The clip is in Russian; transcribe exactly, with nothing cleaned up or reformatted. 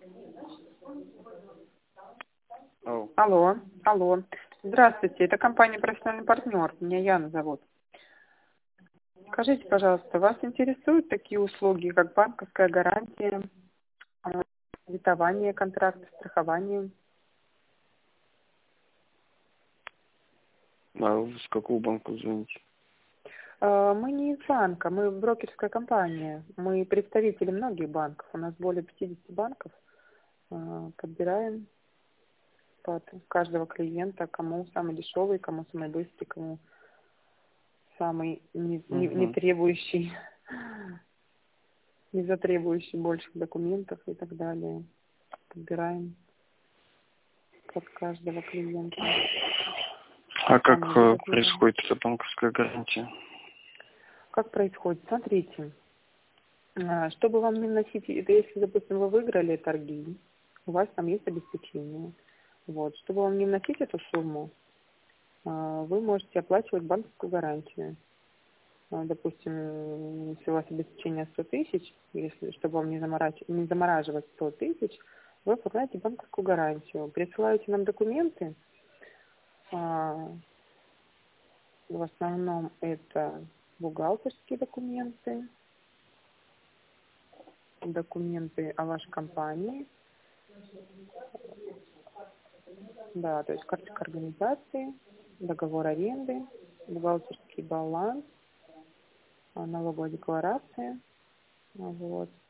Алло. Алло, алло. Здравствуйте, это компания «Профессиональный партнер». Меня Яна зовут. Скажите, пожалуйста, вас интересуют такие услуги, как банковская гарантия, а, кредитование контракта, страхование? А вы с какого банка звоните? А, Мы не из банка, мы брокерская компания. Мы представители многих банков. У нас более пятидесяти банков. А, Подбираем под каждого клиента, кому самый дешевый, кому самый быстрый, кому самый не, не, не Угу. требующий, не затребующий больших документов и так далее. Подбираем под каждого клиента А как самый э, выгодный вариант. происходит эта банковская гарантия? Как происходит? Смотрите, а, чтобы вам не вносить, это если, допустим, вы выиграли торги, у вас там есть обеспечение. Вот, чтобы вам не вносить эту сумму, а, вы можете оплачивать банковскую гарантию. А, Допустим, если у вас обеспечение сто тысяч, если, чтобы вам не, заморач... не замораживать сто тысяч, вы оформляете банковскую гарантию. Присылаете нам документы. а, В основном это бухгалтерские документы, документы о вашей компании, да, то есть карточка организации, договор аренды, бухгалтерский баланс, а, налоговая декларация, вот.